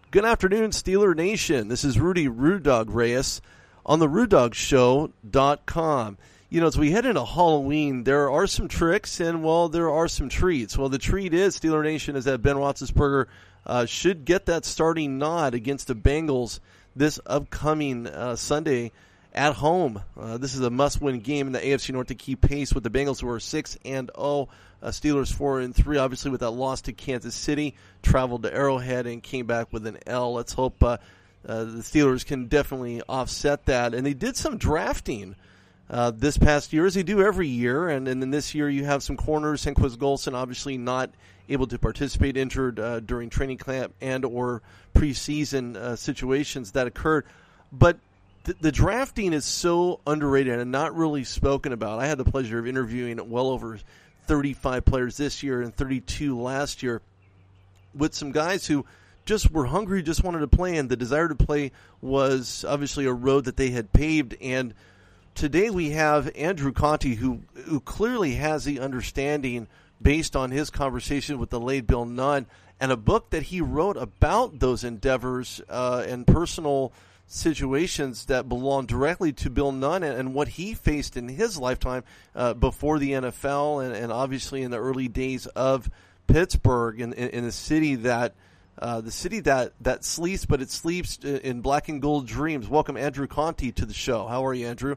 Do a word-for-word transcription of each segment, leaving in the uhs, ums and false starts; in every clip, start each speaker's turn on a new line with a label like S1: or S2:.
S1: Good afternoon, Steeler Nation. This is Rudy Rude Dog Reyes on the rude dog show dot com. You know, as we head into Halloween, there are some tricks and, well, there are some treats. Well, the treat is, Steeler Nation, is that Ben Roethlisberger uh, should get that starting nod against the Bengals this upcoming uh, Sunday at home. Uh, this is a must-win game in the A F C North to keep pace with the Bengals, who are six and oh. Uh, Steelers four and three, obviously with that loss to Kansas City, traveled to Arrowhead and came back with an L. Let's hope uh, uh, the Steelers can definitely offset that. And they did some drafting uh, this past year, as they do every year. And, and then this year you have some corners. Senquez Golson obviously not able to participate, injured uh, during training camp and or preseason uh, situations that occurred. But th- the drafting is so underrated and not really spoken about. I had the pleasure of interviewing well over thirty-five players this year and thirty-two last year with some guys who just were hungry, just wanted to play, and the desire to play was obviously a road that they had paved. And today we have Andrew Conti, who who clearly has the understanding based on his conversation with the late Bill Nunn and a book that he wrote about those endeavors uh, and personal situations that belong directly to Bill Nunn and, and what he faced in his lifetime uh, before the N F L and, and obviously in the early days of Pittsburgh, in, in, in the city that uh, the city that, that sleeps, but it sleeps in black and gold dreams. Welcome, Andrew Conti, to the show. How are you, Andrew?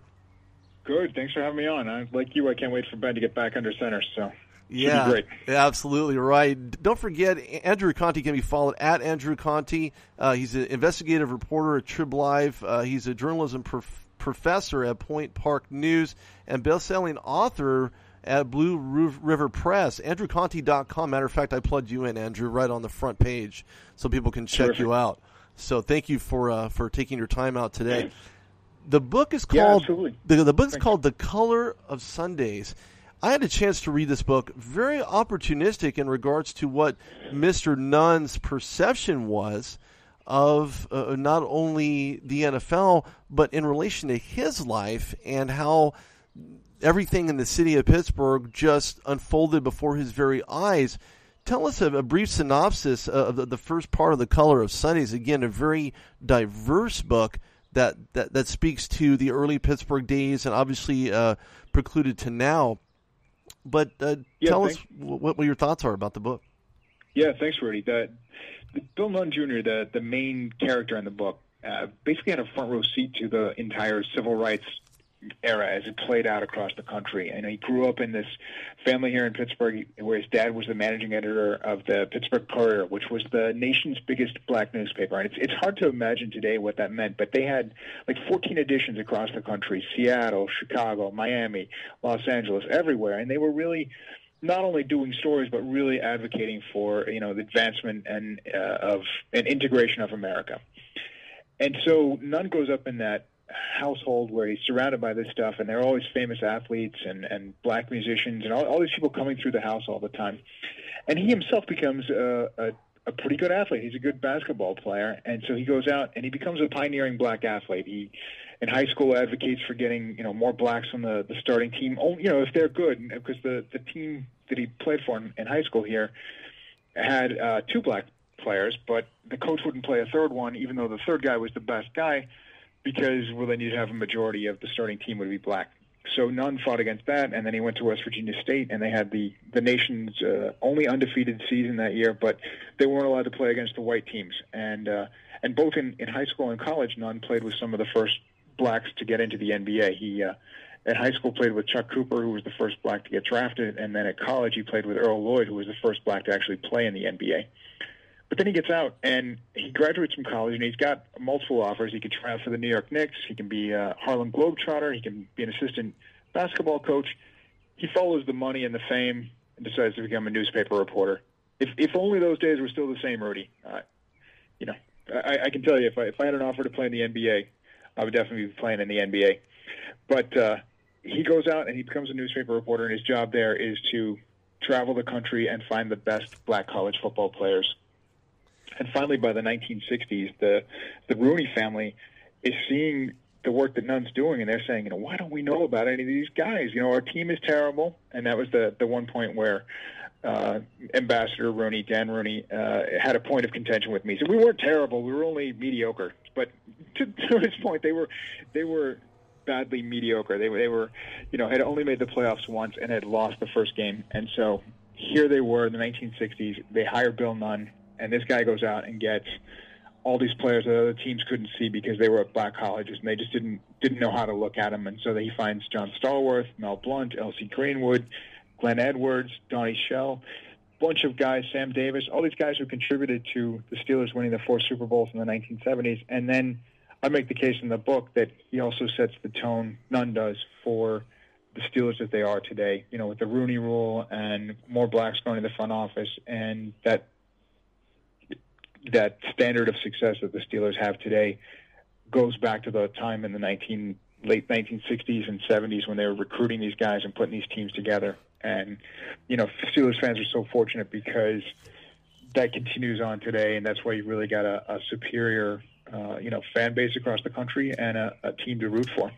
S2: Good. Thanks for having me on. I, like you, I can't wait for Ben to get back under center. So.
S1: Yeah,
S2: great.
S1: Absolutely right. Don't forget, Andrew Conti can be followed at Andrew Conti. Uh, he's an investigative reporter at Trib Live. Uh, he's a journalism prof- professor at Point Park News and best-selling author at Blue River Press. Andrew Conti dot com. Matter of fact, I plugged you in, Andrew, right on the front page so people can check
S2: Terrific.
S1: you out. So thank you for uh, for taking your time out today. The book is called
S2: yeah,
S1: the, the book is
S2: Thanks.
S1: called The Color of Sundays. I had a chance to read this book, very opportunistic in regards to what Mister Nunn's perception was of uh, not only the N F L, but in relation to his life and how everything in the city of Pittsburgh just unfolded before his very eyes. Tell us a, a brief synopsis of the, the first part of The Color of Sundays. Again, a very diverse book that, that, that speaks to the early Pittsburgh days and obviously uh, precluded to now. But uh,
S2: yeah,
S1: tell
S2: thanks.
S1: us what, what your thoughts are about the book.
S2: Yeah, thanks, Rudy. The, the Bill Nunn Junior, the, the main character in the book, uh, basically had a front row seat to the entire civil rights era as it played out across the country. I know he grew up in this family here in Pittsburgh where his dad was the managing editor of the Pittsburgh Courier, which was the nation's biggest black newspaper. And it's it's hard to imagine today what that meant, but they had like fourteen editions across the country, Seattle, Chicago, Miami, Los Angeles, everywhere. And they were really not only doing stories, but really advocating for, you know, the advancement and uh, of and integration of America. And so Nunn grows up in that household where he's surrounded by this stuff, and there are always famous athletes and, and black musicians and all, all these people coming through the house all the time. And he himself becomes a, a, a pretty good athlete. He's a good basketball player, and so he goes out and he becomes a pioneering black athlete. He, in high school, advocates for getting, you know, more blacks on the, the starting team, oh, you know, if they're good, because the, the team that he played for in, in high school here had uh, two black players, but the coach wouldn't play a third one, even though the third guy was the best guy, because, well, then you'd have a majority of the starting team would be black. So Nunn fought against that, and then he went to West Virginia State, and they had the, the nation's uh, only undefeated season that year, but they weren't allowed to play against the white teams. And uh, and both in, in high school and college, Nunn played with some of the first blacks to get into the N B A. He, uh, at high school, played with Chuck Cooper, who was the first black to get drafted, and then at college he played with Earl Lloyd, who was the first black to actually play in the N B A. But then he gets out, and he graduates from college, and he's got multiple offers. He could try out for the New York Knicks. He can be a Harlem Globetrotter. He can be an assistant basketball coach. He follows the money and the fame and decides to become a newspaper reporter. If if only those days were still the same, Rudy. Uh, you know, I, I can tell you, if I, if I had an offer to play in the N B A, I would definitely be playing in the N B A. But uh, he goes out, and he becomes a newspaper reporter, and his job there is to travel the country and find the best black college football players. And finally, by the nineteen sixties, the the Rooney family is seeing the work that Nunn's doing, and they're saying, you know, why don't we know about any of these guys? You know, our team is terrible. And that was the, the one point where uh, Ambassador Rooney, Dan Rooney, uh, had a point of contention with me. So we weren't terrible; we were only mediocre. But to, to his point, they were they were badly mediocre. They were they were, you know, had only made the playoffs once and had lost the first game. And so here they were in the nineteen sixties. They hire Bill Nunn, and this guy goes out and gets all these players that other teams couldn't see because they were at black colleges and they just didn't didn't know how to look at them. And so he finds John Stallworth, Mel Blount, L C Greenwood, Glenn Edwards, Donnie Shell, bunch of guys, Sam Davis, all these guys who contributed to the Steelers winning the four Super Bowls in the nineteen seventies. And then I make the case in the book that he also sets the tone, Nunn does, for the Steelers as they are today, you know, with the Rooney Rule and more blacks going to the front office, and that that standard of success that the Steelers have today goes back to the time in the nineteen late nineteen sixties and seventies when they were recruiting these guys and putting these teams together. And, you know, Steelers fans are so fortunate because that continues on today, and that's why you really got a, a superior, uh, you know, fan base across the country and a, a team to root for.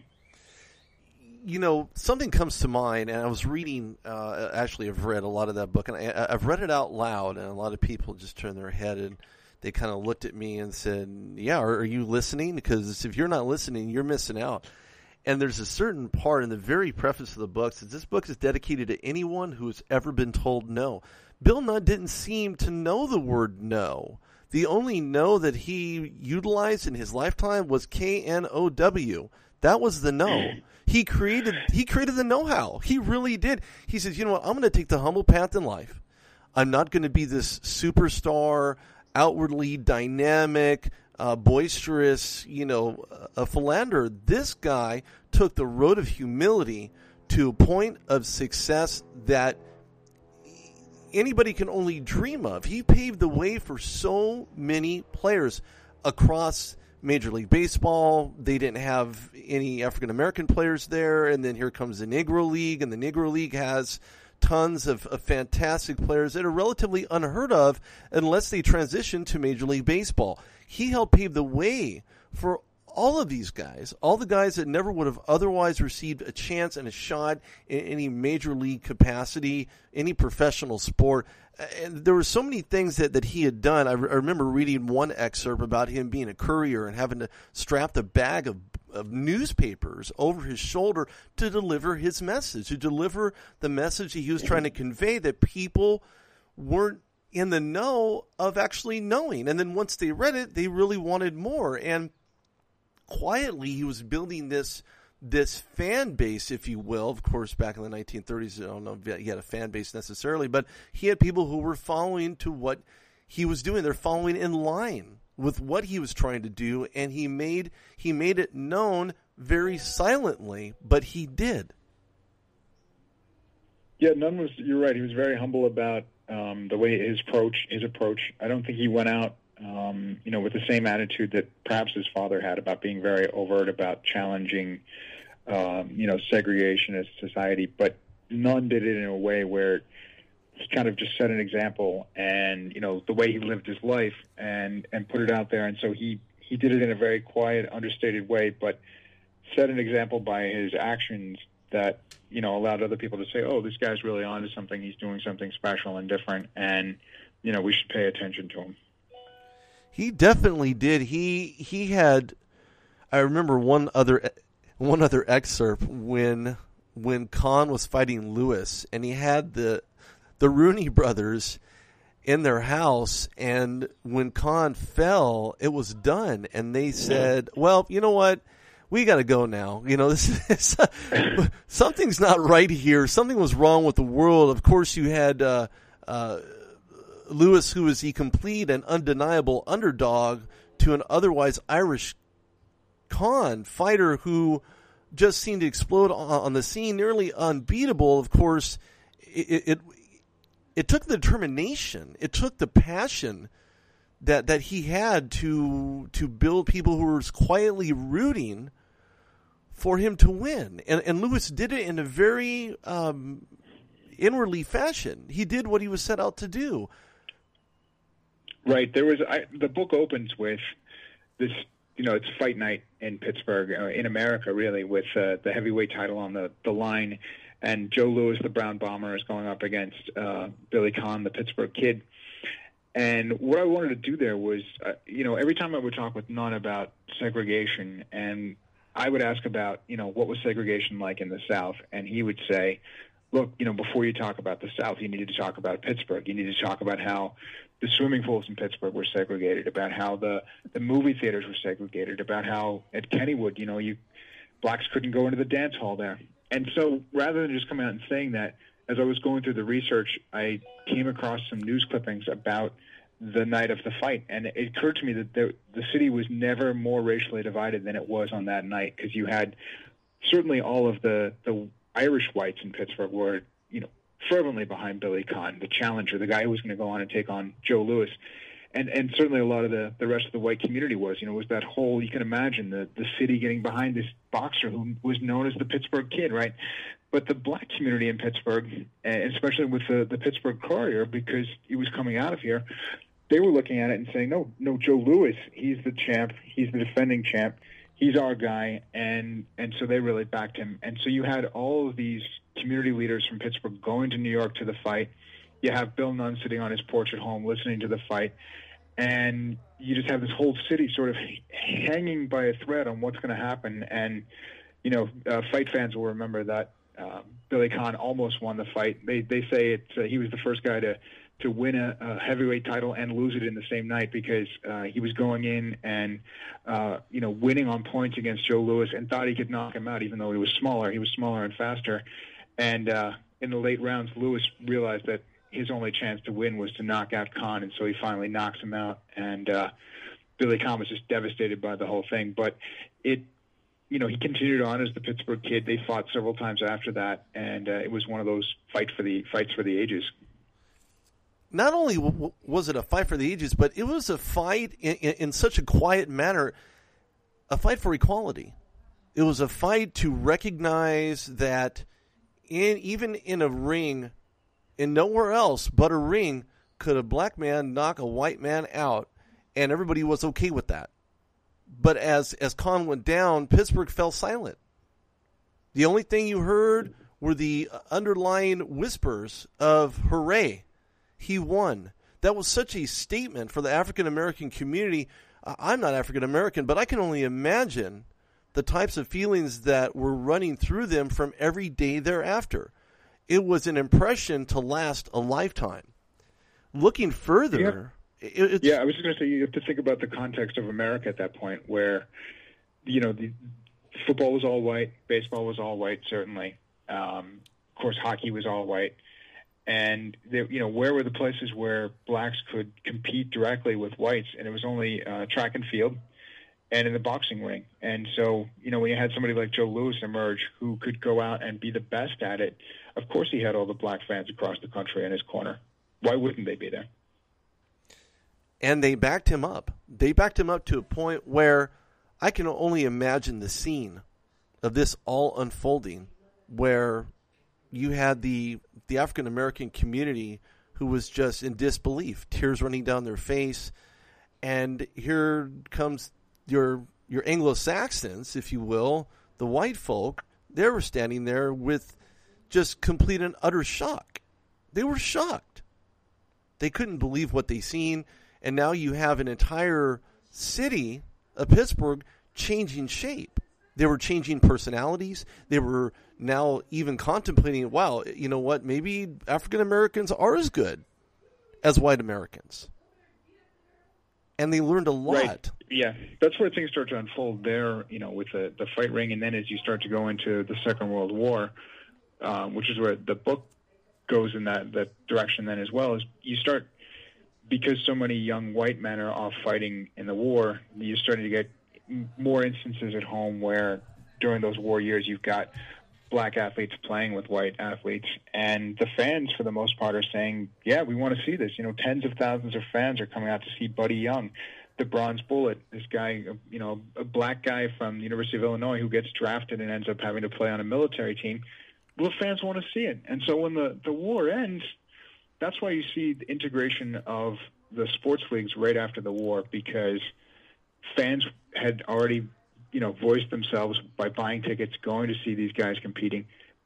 S1: You know, something comes to mind, and I was reading, uh, actually I've read a lot of that book, and I, I've read it out loud, and a lot of people just turned their head and they kind of looked at me and said, yeah, are, are you listening? Because if you're not listening, you're missing out. And there's a certain part in the very preface of the book that this book is dedicated to anyone who has ever been told no. Bill Nunn didn't seem to know the word no. The only no that he utilized in his lifetime was K N O W. That was the no. He created he created the know-how. He really did. He says, you know what, I'm going to take the humble path in life. I'm not going to be this superstar, outwardly dynamic, uh, boisterous, you know, a philanderer. This guy took the road of humility to a point of success that anybody can only dream of. He paved the way for so many players across Major League Baseball. They didn't have any African-American players there, and then here comes the Negro League, and the Negro League has tons of, of fantastic players that are relatively unheard of unless they transition to Major League Baseball. He helped pave the way for all of these guys, all the guys that never would have otherwise received a chance and a shot in any major league capacity, any professional sport. And there were so many things that, that he had done. I, re- I remember reading one excerpt about him being a courier and having to strap the bag of, of newspapers over his shoulder to deliver his message, to deliver the message that he was trying to convey that people weren't in the know of actually knowing. And then once they read it, they really wanted more. And quietly, he was building this this fan base, if you will. Of course, back in the nineteen thirties, I don't know if he had a fan base necessarily, but he had people who were following to what he was doing. They're following in line with what he was trying to do, and he made he made it known very silently, but he did.
S2: Yeah, Nunn was. You're right. He was very humble about um, the way his approach. His approach. I don't think he went out, um, you know, with the same attitude that perhaps his father had about being very overt about challenging, um, you know, segregationist society. But Nunn did it in a way where he kind of just set an example, and you know, the way he lived his life, and and put it out there. And so he he did it in a very quiet, understated way, but set an example by his actions that, you know, allowed other people to say, oh, this guy's really onto something. He's doing something special and different, and, you know, we should pay attention to him.
S1: He definitely did. He he had, I remember one other one other excerpt when when Kahn was fighting Lewis, and he had the the Rooney brothers in their house, and when Kahn fell, it was done, and they said, well, you know what? We got to go now. You know, this is something's not right here. Something was wrong with the world. Of course, you had uh, uh, Lewis, who was the complete and undeniable underdog to an otherwise Irish Kahn fighter who just seemed to explode on, on the scene, nearly unbeatable. Of course, it, it it took the determination, it took the passion that that he had to to build people who were quietly rooting for him to win. And, and Lewis did it in a very um, inwardly fashion. He did what he was set out to do.
S2: Right. There was I, the book opens with this, you know, it's fight night in Pittsburgh, uh, in America, really, with uh, the heavyweight title on the, the line. and Joe Louis, the Brown Bomber, is going up against uh, Billy Conn, the Pittsburgh Kid. And what I wanted to do there was, uh, you know, every time I would talk with Nunn about segregation, and I would ask about, you know, what was segregation like in the South, and he would say, look, you know, before you talk about the South, you needed to talk about Pittsburgh. You need to talk about how the swimming pools in Pittsburgh were segregated, about how the, the movie theaters were segregated, about how at Kennywood, you know, you blacks couldn't go into the dance hall there. And so rather than just coming out and saying that, as I was going through the research, I came across some news clippings about the night of the fight, and it occurred to me that the, the city was never more racially divided than it was on that night, because you had certainly all of the, the Irish whites in Pittsburgh were, you know, fervently behind Billy Conn, the challenger, the guy who was going to go on and take on Joe Louis. And and certainly a lot of the, the rest of the white community was, you know, was that whole, you can imagine the, the city getting behind this boxer who was known as the Pittsburgh Kid, right? But the black community in Pittsburgh, and especially with the, the Pittsburgh Courier, because he was coming out of here, they were looking at it and saying, no, no, Joe Louis, he's the champ, he's the defending champ, he's our guy, and and so they really backed him. And so you had all of these community leaders from Pittsburgh going to New York to the fight. You have Bill Nunn sitting on his porch at home listening to the fight, and you just have this whole city sort of hanging by a thread on what's going to happen. And, you know, uh, fight fans will remember that uh, Billy Conn almost won the fight. They they say it, uh, he was the first guy to, to win a, a heavyweight title and lose it in the same night, because uh, he was going in and, uh, you know, winning on points against Joe Louis and thought he could knock him out, even though he was smaller. He was smaller and faster. And uh, in the late rounds, Louis realized that his only chance to win was to knock out Conn, and so he finally knocks him out. And uh, Billy Conn was just devastated by the whole thing. But it, you know, he continued on as the Pittsburgh Kid. They fought several times after that, and uh, it was one of those fight for the fights for the ages.
S1: Not only w- was it a fight for the ages, but it was a fight in, in, in such a quiet manner, a fight for equality. It was a fight to recognize that in even in a ring, and nowhere else but a ring, could a black man knock a white man out, and everybody was okay with that. But as as Conn went down, Pittsburgh fell silent. The only thing you heard were the underlying whispers of hooray, he won. That was such a statement for the African-American community. I'm not African-American, but I can only imagine the types of feelings that were running through them from every day thereafter. It was an impression to last a lifetime. Looking further,
S2: yeah,
S1: it, it's,
S2: yeah I was just going to say, you have to think about the context of America at that point, where, you know, the football was all white, baseball was all white, certainly. Um, of course, hockey was all white. And, they, you know, where were the places where blacks could compete directly with whites? And it was only uh, track and field and in the boxing ring. And so, you know, when you had somebody like Joe Louis emerge who could go out and be the best at it, of course he had all the black fans across the country in his corner. Why wouldn't they be there?
S1: And they backed him up. They backed him up to a point where I can only imagine the scene of this all unfolding, where you had the the African-American community who was just in disbelief, tears running down their face. And here comes your your Anglo-Saxons, if you will, the white folk. They were standing there with just complete and utter shock. They were shocked. They couldn't believe what they seen. And now you have an entire city of Pittsburgh changing shape. They were changing personalities. They were now even contemplating, wow, you know what, maybe African Americans are as good as white Americans. And they learned a lot.
S2: Right. Yeah, that's where things start to unfold there, you know, with the, the fight ring. And then as you start to go into the Second World War, um, which is where the book goes in that, that direction then as well, is you start, because so many young white men are off fighting in the war, you're starting to get more instances at home where during those war years you've got black athletes playing with white athletes, and the fans for the most part are saying, yeah, we want to see this. You know, tens of thousands of fans are coming out to see Buddy Young, the Bronze Bullet, this guy, you know, a black guy from the University of Illinois who gets drafted and ends up having to play on a military team. Well, fans want to see it. And so when the, the war ends, that's why you see the integration of the sports leagues right after the war, because fans had already, you know, voiced themselves by buying tickets, going to see these guys competing.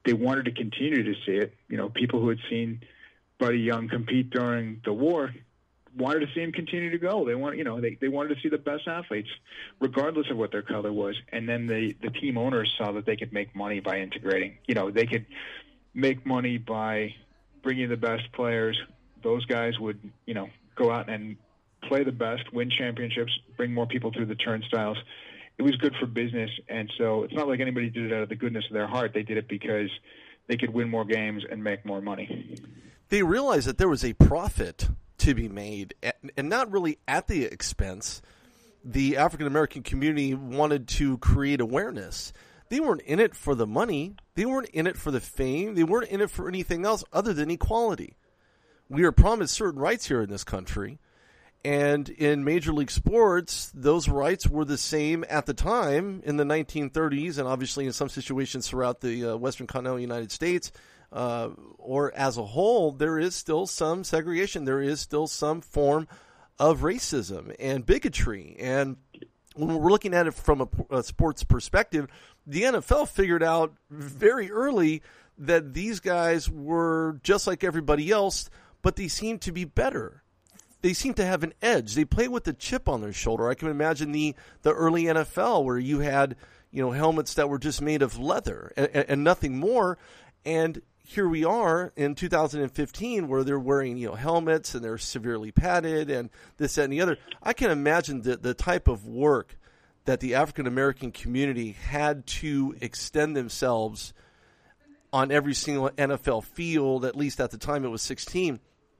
S2: they wanted to continue to see it. You know, people who had seen Buddy Young compete during the war wanted to see him continue to go. They want, you know, they, they wanted to see the best athletes, regardless of what their color was. And then the, the team owners saw that they could make money by integrating. You know, they could make money by bringing the best players. Those guys would, you know, go out and play the best, win championships, bring more people through the turnstiles. It was good for business. And so it's not like anybody did it out of the goodness of their heart. They did it because they could win more games and make more money.
S1: They realized that there was a profit to be made, and not really at the expense. The African-American community wanted to create awareness. They weren't in it for the money. They weren't in it for the fame. They weren't in it for anything else other than equality. We are promised certain rights here in this country, and in Major League Sports, those rights were the same at the time in the nineteen thirties, and obviously in some situations throughout the uh, Western continental United States, Uh, or as a whole, there is still some segregation. There is still some form of racism and bigotry. And when we're looking at it from a, a sports perspective, the N F L figured out very early that these guys were just like everybody else, but they seem to be better. They seem to have an edge. They play with a chip on their shoulder. I can imagine the, the early N F L where you had, you know, helmets that were just made of leather and, and nothing more. And here we are in two thousand fifteen where they're wearing, you know, helmets and they're severely padded and this, that, and the other. I can imagine the, the type of work that the African-American community had to extend themselves on every single N F L field, at least at the time it was sixteen.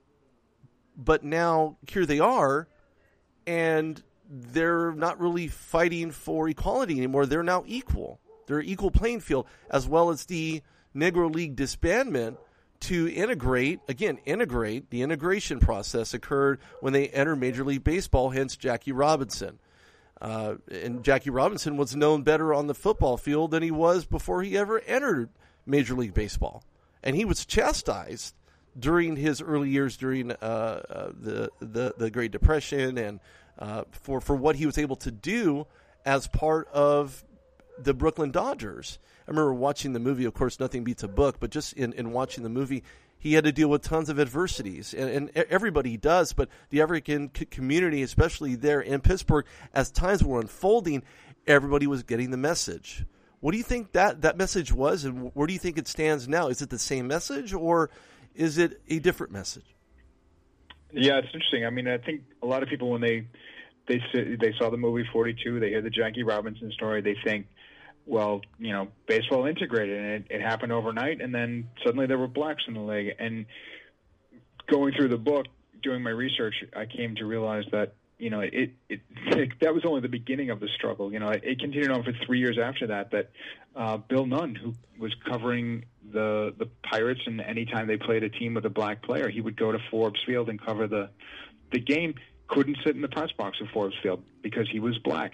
S1: But now here they are, and they're not really fighting for equality anymore. They're now equal. They're equal playing field, as well as the Negro League disbandment to integrate, again, integrate, the integration process occurred when they entered Major League Baseball, hence Jackie Robinson. Uh, and Jackie Robinson was known better on the football field than he was before he ever entered Major League Baseball. And he was chastised during his early years during uh, uh, the, the the Great Depression and uh, for, for what he was able to do as part of the Brooklyn Dodgers. I remember watching the movie. Of course, nothing beats a book, but just in, in watching the movie, he had to deal with tons of adversities, and, and everybody does, but the African c- community, especially there in Pittsburgh, as times were unfolding, everybody was getting the message. What do you think that, that message was, and where do you think it stands now? Is it the same message, or is it a different message?
S2: Yeah, it's interesting. I mean, I think a lot of people, when they they they saw the movie forty-two, they hear the Jackie Robinson story, they think, well, you know, baseball integrated, and it, it happened overnight, and then suddenly there were blacks in the league. And going through the book, doing my research, I came to realize that, you know, it, it, it that was only the beginning of the struggle. You know, it, it continued on for three years after that, that uh, Bill Nunn, who was covering the the Pirates, and anytime they played a team with a black player, he would go to Forbes Field and cover the the game, couldn't sit in the press box of Forbes Field because he was black.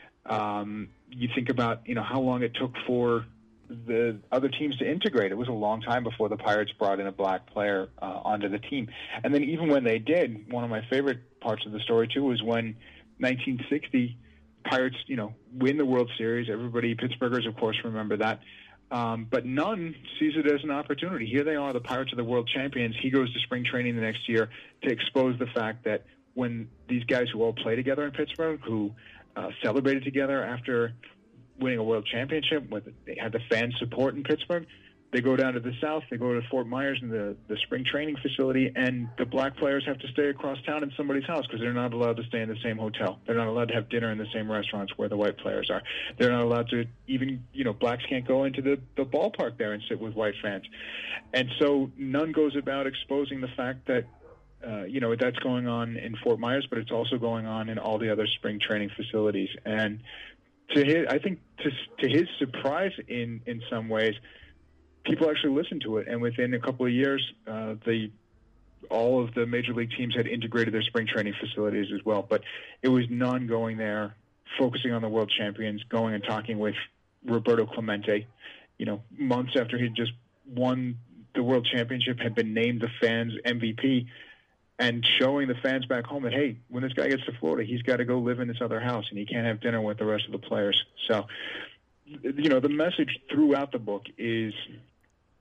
S2: Um, you think about, you know, how long it took for the other teams to integrate. It was a long time before the Pirates brought in a black player uh, onto the team. And then even when they did, one of my favorite parts of the story, too, was when nineteen sixty, Pirates, you know, win the World Series. Everybody, Pittsburghers, of course, remember that. Um, but Nunn sees it as an opportunity. Here they are, the Pirates are the world champions. He goes to spring training the next year to expose the fact that when these guys who all play together in Pittsburgh, who Uh, celebrated together after winning a world championship, with they had the fan support in Pittsburgh. They go down to the South, they go to Fort Myers in the, the spring training facility, and the black players have to stay across town in somebody's house because they're not allowed to stay in the same hotel. They're not allowed to have dinner in the same restaurants where the white players are. They're not allowed to even, you know, blacks can't go into the, the ballpark there and sit with white fans. And so Nunn goes about exposing the fact that Uh, you know, that's going on in Fort Myers, but it's also going on in all the other spring training facilities. And to his, I think to, to his surprise in, in some ways, people actually listened to it. And within a couple of years, uh, the all of the major league teams had integrated their spring training facilities as well. But it was Nunn going there, focusing on the world champions, going and talking with Roberto Clemente, you know, months after he'd just won the world championship, had been named the fans' M V P, and showing the fans back home that, hey, when this guy gets to Florida, he's got to go live in this other house, and he can't have dinner with the rest of the players. So, you know, the message throughout the book is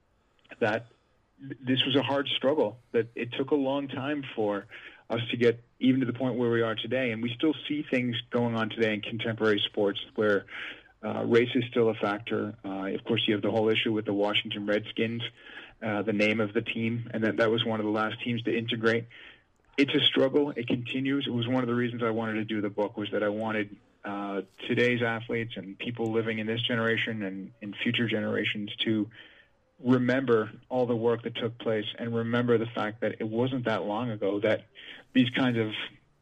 S2: that this was a hard struggle, that it took a long time for us to get even to the point where we are today. And we still see things going on today in contemporary sports where uh, race is still a factor. Uh, of course, you have the whole issue with the Washington Redskins, uh, the name of the team, and that, that was one of the last teams to integrate. It's a struggle. It continues. It was one of the reasons I wanted to do the book, was that I wanted uh, today's athletes and people living in this generation and in future generations to remember all the work that took place and remember the fact that it wasn't that long ago that these kinds of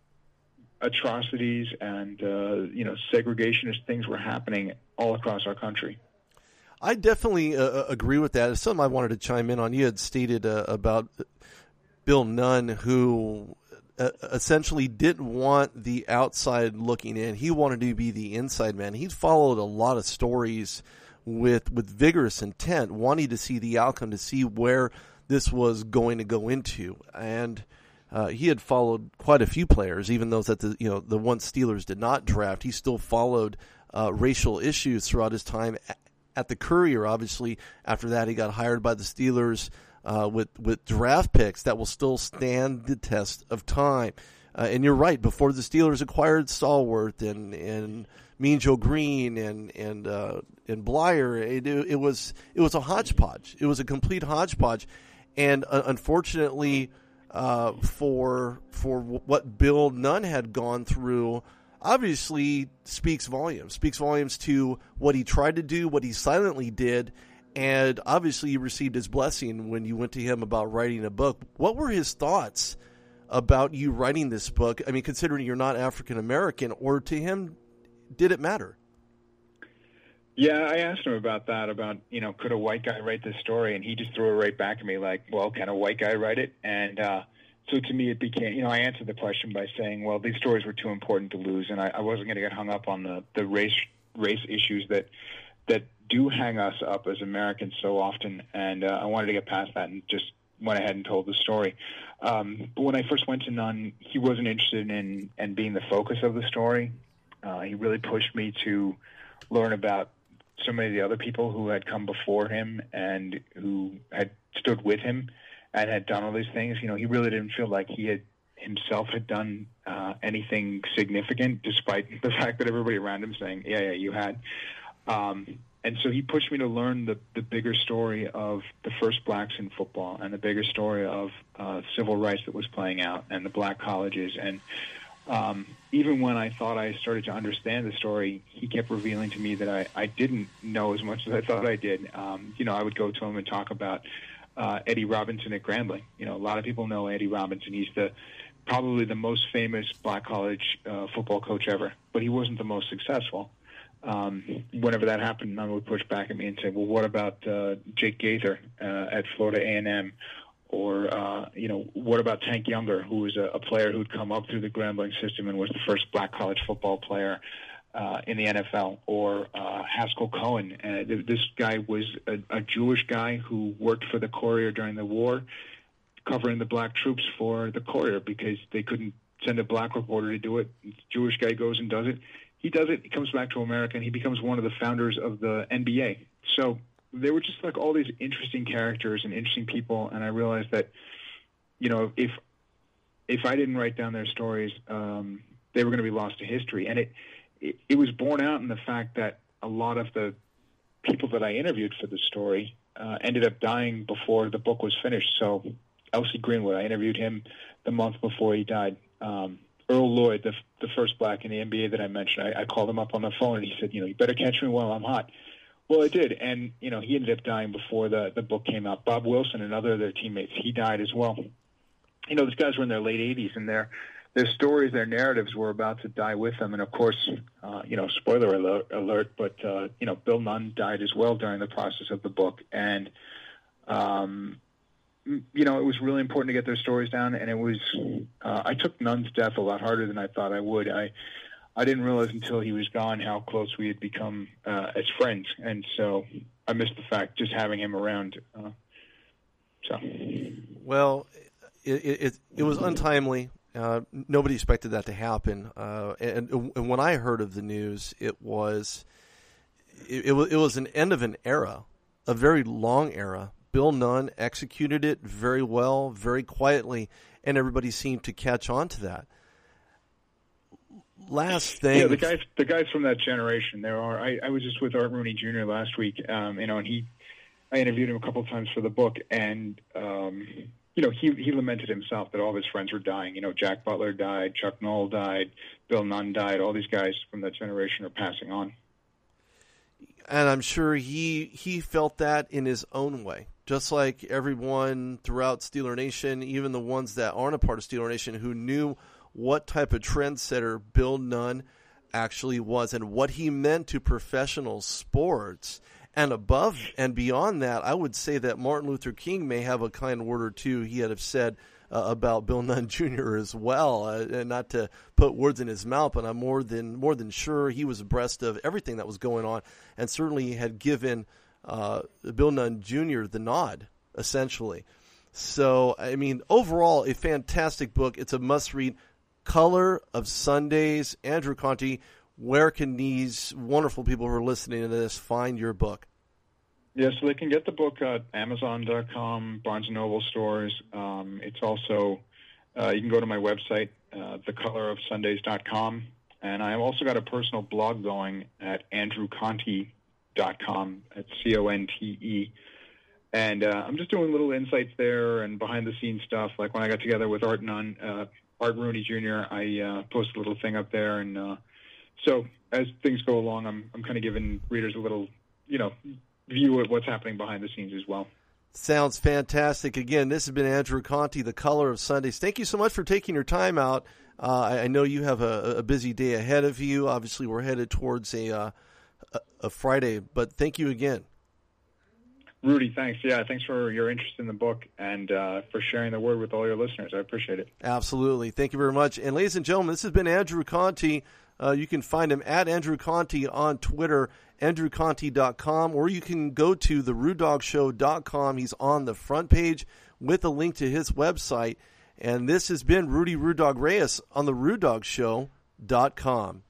S2: atrocities and uh, you know segregationist things were happening all across our country.
S1: I definitely uh, agree with that. It's something I wanted to chime in on. You had stated uh, about Bill Nunn, who uh, essentially didn't want the outside looking in. He wanted to be the inside man. He followed a lot of stories with with vigorous intent, wanting to see the outcome, to see where this was going to go into. And uh, he had followed quite a few players, even those that the you know the one Steelers did not draft. He still followed uh, racial issues throughout his time at the Courier. Obviously, after that, he got hired by the Steelers uh, with with draft picks that will still stand the test of time. Uh, and you're right. Before the Steelers acquired Stallworth and and Mean Joe Green and and uh, and Blyer, it, it was it was a hodgepodge. It was a complete hodgepodge, and uh, unfortunately, uh, for for what Bill Nunn had gone through, obviously speaks volumes. Speaks volumes to what he tried to do, what he silently did, and obviously you received his blessing when you went to him about writing a book. What were his thoughts about you writing this book? I mean, considering you're not African American, or to him, did it matter?
S2: Yeah, I asked him about that, about, you know, could a white guy write this story? And he just threw it right back at me like, well, can a white guy write it? And uh, so to me it became, you know, I answered the question by saying, well, these stories were too important to lose, and I, I wasn't going to get hung up on the, the race race issues that that do hang us up as Americans so often. And uh, I wanted to get past that and just went ahead and told the story. Um, but when I first went to Nunn, he wasn't interested in, in being the focus of the story. Uh, he really pushed me to learn about so many of the other people who had come before him and who had stood with him and had done all these things. You know, he really didn't feel like he had himself had done uh, anything significant, despite the fact that everybody around him saying, yeah, yeah, you had. Um, and so he pushed me to learn the, the bigger story of the first blacks in football and the bigger story of uh, civil rights that was playing out and the black colleges. And Um, even when I thought I started to understand the story, he kept revealing to me that I, I didn't know as much as I thought I did. Um, you know, I would go to him and talk about uh, Eddie Robinson at Grambling. You know, a lot of people know Eddie Robinson. He's the probably the most famous black college uh, football coach ever, but he wasn't the most successful. Um, whenever that happened, Nunn would push back at me and say, well, what about uh, Jake Gaither uh, at Florida A and M? Or, uh, you know, what about Tank Younger, who was a, a player who'd come up through the Grambling system and was the first black college football player uh, in the N F L? Or uh, Haskell Cohen. Uh, th- this guy was a, a Jewish guy who worked for the Courier during the war, covering the black troops for the Courier because they couldn't send a black reporter to do it. This Jewish guy goes and does it. He does it. He comes back to America, and he becomes one of the founders of the N B A. So there were just like all these interesting characters and interesting people, and I realized that, you know, if if I didn't write down their stories, um, they were going to be lost to history. And it, it it was borne out in the fact that a lot of the people that I interviewed for the story uh, ended up dying before the book was finished. So L C Greenwood, I interviewed him the month before he died. Um, Earl Lloyd, the the first black in the N B A that I mentioned, I, I called him up on the phone and he said, you know, you better catch me while I'm hot. Well, I did, and you know he ended up dying before the, the book came out. Bob Wilson, another of their teammates, he died as well. You know, these guys were in their late eighties, and their their stories, their narratives were about to die with them. And of course, uh, you know, spoiler alert, alert but uh, you know, Bill Nunn died as well during the process of the book, and um, you know, it was really important to get their stories down. And it was, uh, I took Nunn's death a lot harder than I thought I would. I. I didn't realize until he was gone how close we had become uh, as friends, and so I missed the fact just having him around. Uh, so,
S1: well, it it, it was untimely. Uh, nobody expected that to happen, uh, and, and when I heard of the news, it was it, it was it was an end of an era, a very long era. Bill Nunn executed it very well, very quietly, and everybody seemed to catch on to that. Last thing,
S2: yeah, the guys, the guys from that generation. There are. I, I was just with Art Rooney Junior last week, um, you know, and he, I interviewed him a couple of times for the book, and um, you know, he he lamented himself that all of his friends were dying. You know, Jack Butler died, Chuck Noll died, Bill Nunn died. All these guys from that generation are passing on.
S1: And I'm sure he he felt that in his own way, just like everyone throughout Steeler Nation, even the ones that aren't a part of Steeler Nation, who knew what type of trendsetter Bill Nunn actually was and what he meant to professional sports. And above and beyond that, I would say that Martin Luther King may have a kind word or two he had have said uh, about Bill Nunn Junior as well, uh, and not to put words in his mouth, but I'm more than more than sure he was abreast of everything that was going on, and certainly had given uh, Bill Nunn Junior the nod, essentially. So, I mean, overall, a fantastic book. It's a must-read. Color of Sundays. Andrew Conti, where can these wonderful people who are listening to this find your book?
S2: Yeah, so they can get the book at Amazon dot com, Barnes and Noble stores. Um, it's also, uh, you can go to my website, uh, the color of sundays dot com. And I've also got a personal blog going at andrew conti dot com. It's C O N T E. And uh, I'm just doing little insights there and behind-the-scenes stuff. Like when I got together with Art Nunn, uh, Art Rooney Junior, I uh, posted a little thing up there. And uh, so as things go along, I'm I'm kind of giving readers a little, you know, view of what's happening behind the scenes as well.
S1: Sounds fantastic. Again, this has been Andrew Conti, The Color of Sundays. Thank you so much for taking your time out. Uh, I, I know you have a, a busy day ahead of you. Obviously, we're headed towards a, uh, a, a Friday, but thank you again.
S2: Rudy, thanks. Yeah, thanks for your interest in the book and uh, for sharing the word with all your listeners. I appreciate it.
S1: Absolutely. Thank you very much. And ladies and gentlemen, this has been Andrew Conti. Uh, you can find him at Andrew Conti on Twitter, andrew conti dot com, or you can go to the rude dog show dot com. He's on the front page with a link to his website. And this has been Rudy Rude Dog Reyes on the rude dog show dot com.